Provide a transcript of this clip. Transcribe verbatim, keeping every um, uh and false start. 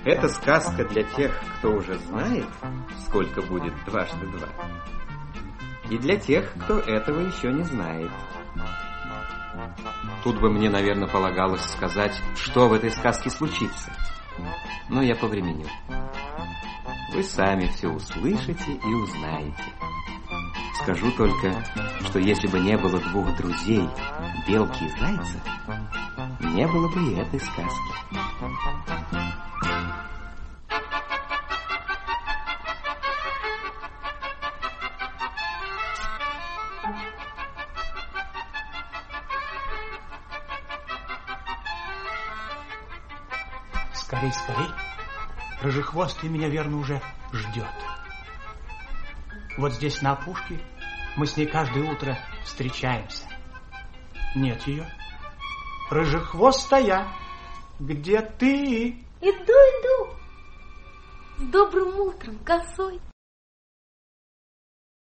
Это сказка для тех, кто уже знает, сколько будет дважды два, и для тех, кто этого еще не знает. Тут бы мне, наверное, полагалось сказать, что в этой сказке случится. Но я повременю. Вы сами все услышите и узнаете. Скажу только, что если бы не было двух друзей, белки и зайца, не было бы и этой сказки. Скорей, скорей. Рыжехвостый меня, верно, уже ждет. Вот здесь, на опушке, мы с ней каждое утро встречаемся. Нет ее. Рыжехвостая, где ты? Иду, иду. С добрым утром, косой.